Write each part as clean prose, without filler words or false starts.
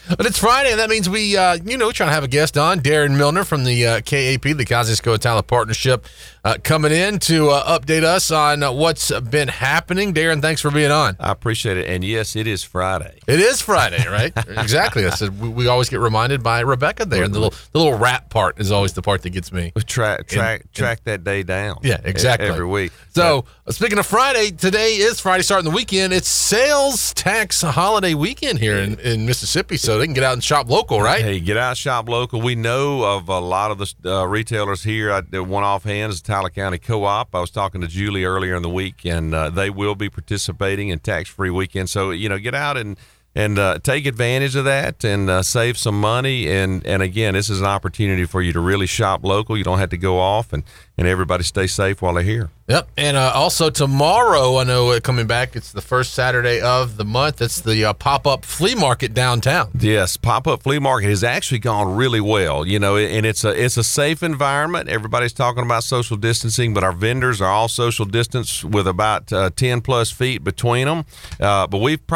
But it's Friday, and that means we, trying to have a guest on, Darren Milner from the KAP, the Kosciuszko Talent Partnership, coming in to update us on what's been happening. Darren, thanks for being on. I appreciate it. And yes, it is Friday. It is Friday, right? Exactly. I said we always get reminded by Rebecca there. And the little rap part is always the part that gets me. Track that day down. Yeah, exactly. Every week. So, speaking of Friday, today is Friday, starting the weekend. It's sales tax holiday weekend here in Mississippi, so they can get out and shop local, right? Hey, get out, shop local. We know of a lot of the retailers here. One offhand is Tyler County Co-op. I was talking to Julie earlier in the week, and they will be participating in tax-free weekend. So, get out and take advantage of that and save some money. And again, this is an opportunity for you to really shop local. You don't have to go off, and everybody stay safe while they're here. Yep. And also tomorrow, I know coming back, it's the first Saturday of the month. It's the pop-up flea market downtown. Yes, pop-up flea market has actually gone really well, and it's a safe environment. Everybody's talking about social distancing, but our vendors are all social distance with about 10 plus feet between them. But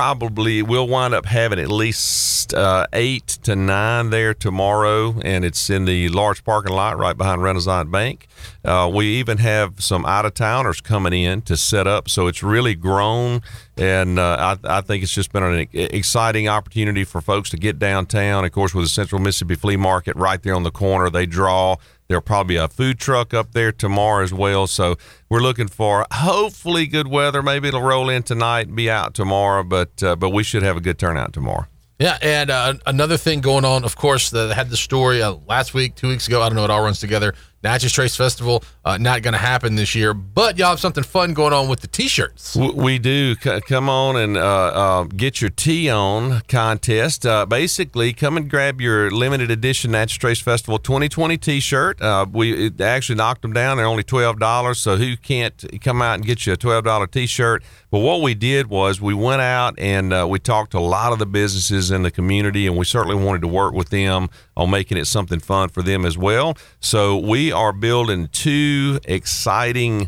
we'll wind up having at least 8 to 9 there tomorrow, and it's in the large parking lot right behind Renaissance Bank. We even have some out-of-towners coming in to set up, so it's really grown, and I think it's just been an exciting opportunity for folks to get downtown. Of course, with the Central Mississippi Flea Market right there on the corner, there'll probably be a food truck up there tomorrow as well, so we're looking for hopefully good weather. Maybe it'll roll in tonight and be out tomorrow, but we should have a good turnout tomorrow. Yeah, and another thing going on, of course, that had the story last week, 2 weeks ago, I don't know, it all runs together. Natchez Trace Festival, not going to happen this year, but y'all have something fun going on with the T-shirts. We do. Come on and get your T on contest. Basically, come and grab your limited edition Natchez Trace Festival 2020 T-shirt. We actually knocked them down. They're only $12, so who can't come out and get you a $12 T-shirt? But what we did was we went out and we talked to a lot of the businesses in the community, and we certainly wanted to work with them on making it something fun for them as well. So we are building 2 exciting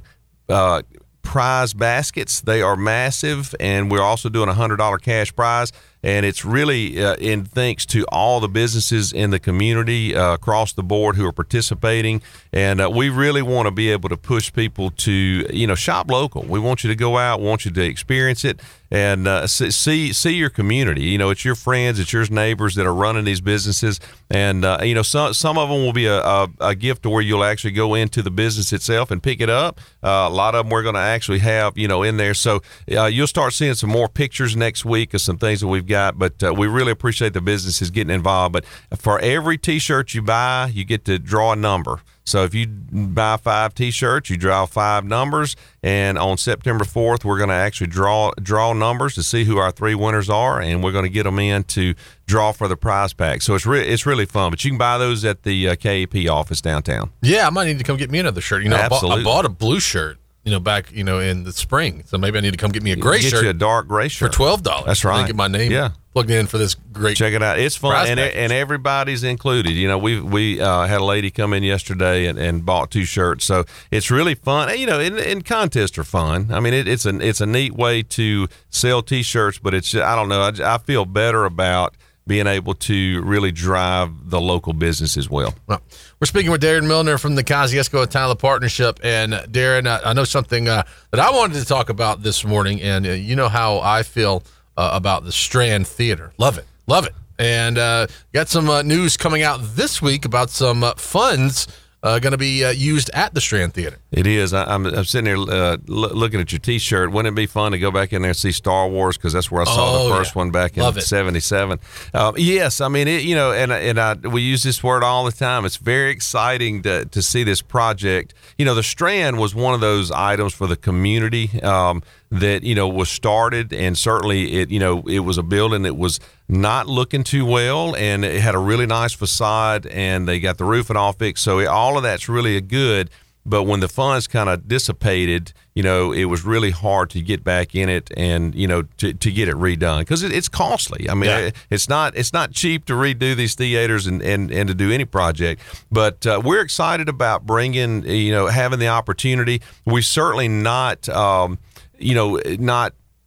prize baskets. They are massive, and we're also doing a $100 cash prize. And it's really in thanks to all the businesses in the community across the board who are participating. And we really want to be able to push people to, shop local. We want you to go out, want you to experience it, and see your community. It's your friends, it's your neighbors that are running these businesses. And, some of them will be a gift to where you'll actually go into the business itself and pick it up. A lot of them we're going to actually have, in there. So you'll start seeing some more pictures next week of some things that we've got. But we really appreciate the businesses getting involved. But for every T-shirt you buy, you get to draw a number. So if you buy 5 T-shirts, you draw 5 numbers. And on September 4th, we're going to actually draw numbers to see who our 3 winners are, and we're going to get them in to draw for the prize pack. So it's really fun. But you can buy those at the KAP office downtown. Yeah, I might need to come get me another shirt. Absolutely. I bought a blue shirt. Back, in the spring. So maybe I need to come get me a gray shirt. Get you a dark gray shirt. For $12. That's right. Get my name plugged in for this great. Check it out. It's fun, and everybody's included. We had a lady come in yesterday and bought 2 shirts. So it's really fun. And contests are fun. I mean, it's a neat way to sell T-shirts, but I don't know. I feel better about being able to really drive the local business as well. Well, we're speaking with Darren Milner from the Kosciuszko Talent Partnership. And Darren, I know something that I wanted to talk about this morning, and you know how I feel about the Strand Theater. Love it. And got some news coming out this week about some funds going to be used at the Strand Theater. It is. I'm sitting here looking at your T-shirt. Wouldn't it be fun to go back in there and see Star Wars? Because that's where I saw the first one back in '77. Yes, I mean we use this word all the time. It's very exciting to see this project. The Strand was one of those items for the community that was started, and certainly it was a building that was not looking too well, and it had a really nice facade, and they got the roofing all fixed. So all of that's really good. But when the funds kind of dissipated, it was really hard to get back in it and, to get it redone because it's costly. I mean, it's not cheap to redo these theaters and to do any project. But we're excited about bringing, having the opportunity. We certainly not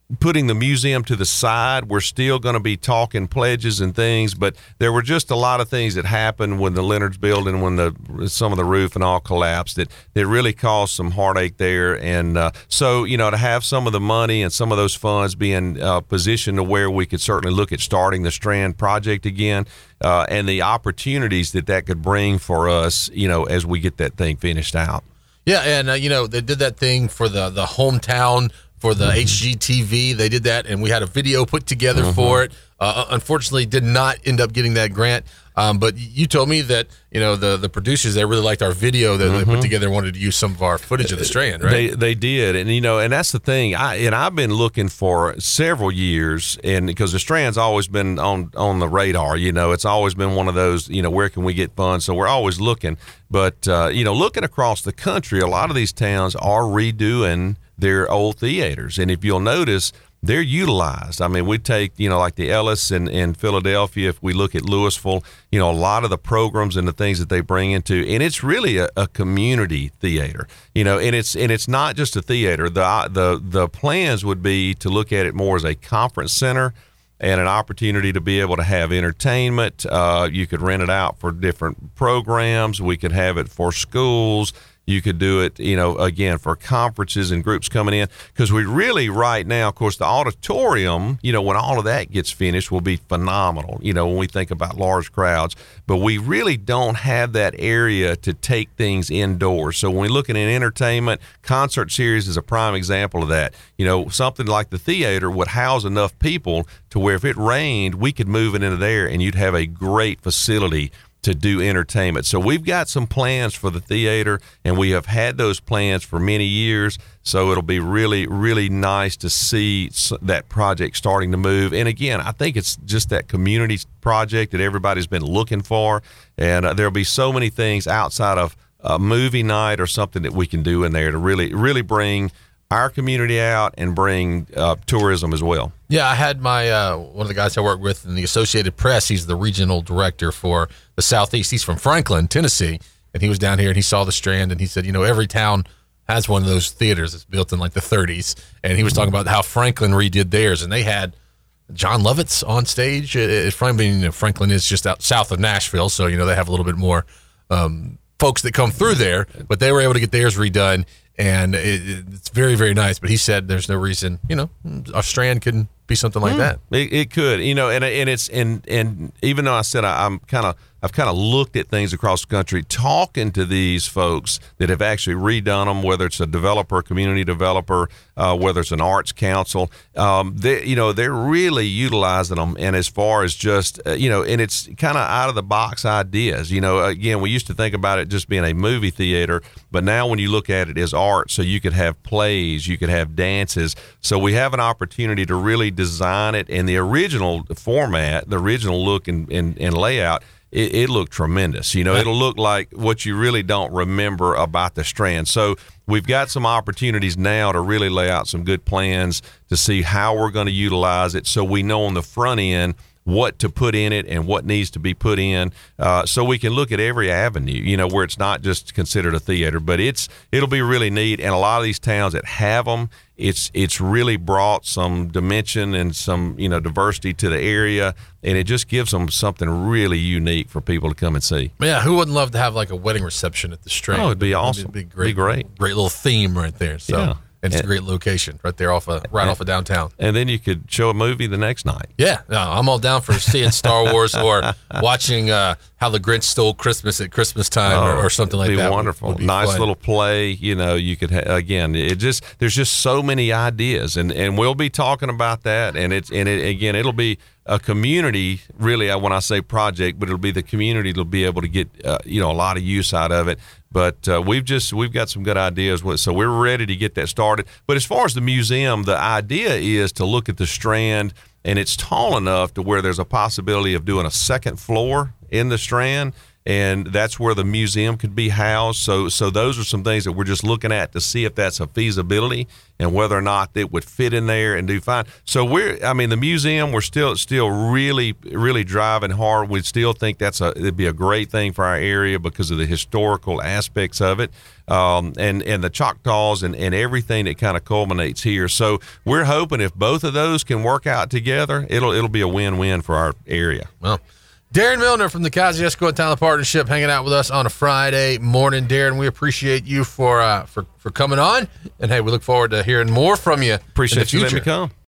putting the museum to the side. We're still going to be talking pledges and things, but there were just a lot of things that happened when the Leonard's building, when some of the roof and all collapsed, that really caused some heartache there. And so, to have some of the money and some of those funds being positioned to where we could certainly look at starting the Strand project again, and the opportunities that could bring for us, as we get that thing finished out. Yeah, and they did that thing for the hometown for the HGTV. They did that, and we had a video put together for it. Unfortunately, did not end up getting that grant. But you told me that the producers, they really liked our video that they put together and wanted to use some of our footage of the Strand, right? They did, and and that's the thing. I've been looking for several years, and because the Strand's always been on the radar. It's always been one of those. Where can we get funds? So we're always looking. But looking across the country, a lot of these towns are redoing their old theaters, and if you'll notice, they're utilized. I mean, we take, like the Ellis in Philadelphia, if we look at Louisville, a lot of the programs and the things that they bring into, and it's really a community theater, and it's not just a theater. The plans would be to look at it more as a conference center and an opportunity to be able to have entertainment. You could rent it out for different programs. We could have it for schools. You could do it, again, for conferences and groups coming in. Because we really, right now, of course, the auditorium, when all of that gets finished, will be phenomenal, when we think about large crowds. But we really don't have that area to take things indoors. So when we look at an entertainment, concert series is a prime example of that. Something like the theater would house enough people to where if it rained, we could move it into there and you'd have a great facility to do entertainment. So we've got some plans for the theater, and we have had those plans for many years. So it'll be really, really nice to see that project starting to move. And again, I think it's just that community project that everybody's been looking for. And there'll be so many things outside of a movie night or something that we can do in there to really, really bring our community out and bring tourism as well. Yeah, I had my one of the guys I work with in the Associated Press. He's the regional director for the Southeast. He's from Franklin, Tennessee, and he was down here and he saw the Strand, and he said, every town has one of those theaters that's built in like the 30s, and he was talking about how Franklin redid theirs, and they had John Lovitz on stage at Franklin. Franklin is just out south of Nashville, so they have a little bit more folks that come through there, but they were able to get theirs redone. And it's very, very nice. But he said there's no reason, a Strand couldn't be something like that. It could, and even though I said I've kind of looked at things across the country, talking to these folks that have actually redone them, whether it's a developer, community developer, whether it's an arts council, they're really utilizing them. And as far as just, and it's kind of out of the box ideas. Again, we used to think about it just being a movie theater, but now when you look at it as art, so you could have plays, you could have dances. So we have an opportunity to really design it in the original format, the original look and layout. It looked tremendous. It'll look like what you really don't remember about the Strand. So we've got some opportunities now to really lay out some good plans to see how we're going to utilize it, so we know on the front end what to put in it and what needs to be put in, so we can look at every avenue, where it's not just considered a theater, but it'll be really neat. And a lot of these towns that have them, it's really brought some dimension and some, diversity to the area, and it just gives them something really unique for people to come and see. Yeah, who wouldn't love to have like a wedding reception at the Strand? Oh, it'd be awesome. It'd be great. Great little theme right there. So. Yeah. And it's a great location right there off of downtown. And then you could show a movie the next night. Yeah, no, I'm all down for seeing Star Wars or watching How the Grinch Stole Christmas at Christmas time or something like that. It'd be wonderful. Would be nice fun. Little play. You could again. There's just so many ideas, and we'll be talking about that. And it'll be a community, really, when I say project, but it'll be the community that'll be able to get a lot of use out of it. But we've got some good ideas, so we're ready to get that started. But as far as the museum, the idea is to look at the Strand, and it's tall enough to where there's a possibility of doing a second floor in the Strand. and that's where the museum could be housed. So those are some things that we're just looking at to see if that's a feasibility and whether or not it would fit in there and do fine. So the museum, we're still really, really driving hard. We still think it'd be a great thing for our area because of the historical aspects of it, and the Choctaws and everything that kind of culminates here. So we're hoping if both of those can work out together, it'll be a win-win for our area. Well, Darren Milner from the Kosciuszko and Tyler Partnership hanging out with us on a Friday morning. Darren, we appreciate you for coming on, and hey, we look forward to hearing more from you. Appreciate you letting me come.